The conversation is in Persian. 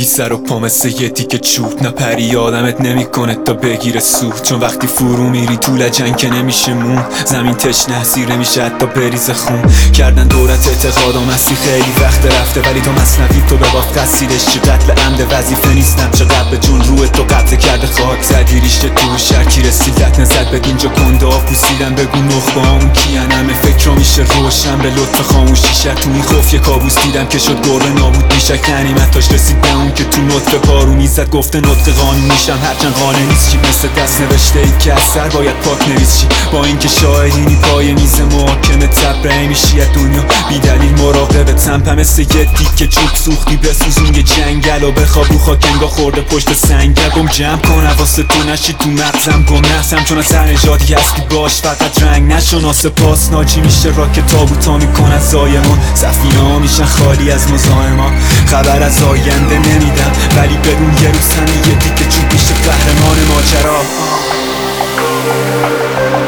سر و پا مثل یه تیکه چوب، نه پری آدمت نمیکنه تا بگیره سود، چون وقتی فرو میری تو لجن که نمیشه مون، زمین تشنه سیر نمیشه حتی بریز خون. کردن دورت اعتقادم هستی خیلی وقت رفته، ولی تو مصنوی تو به باف قصیدش چی قتل عمد وظیفه نیستم، چقدر به جون روی تو قبضه کرده خاک زدی ریشته تو شرکی رسیدت نزد به اینجا کنده ها پوسیدن، بگو نخبه همون کیان، همه فکر رو میشه روشن به لطف خاموشی شد تو این خوف یه کابوس دیدم که شد گربه نابود میشه، غنیمتاش رسید به اون که تو نطفه پارو میزد، گفته نطق قانونیشم هرچند قانع نیست چی، مثل دست نوشته ای که از سر باید پاک نویس چی، با اینکه شاهدینی پای میز محاکمه تبرئه میشی از دنیا بیدلیل مراقبه تنپه مثل یه تیکه چوب سوختی بسوزون یه جنگل و بخواب رو خاک انگاه خورده پشت سنگل، گم جمع کن حواست تو نشی تو مغزم گم نحسم، چون از هر نژادی هستی باش فقط رنگ نشو، ناسپاس ناجی میشه را که تابوتا میکنن زایمان، سفینه ها میشن خالی از مزاحما، خبر از آینده نمیدم ولی بدون یه روز همه یه تیکه چوب میشه قهرمان ماجرا.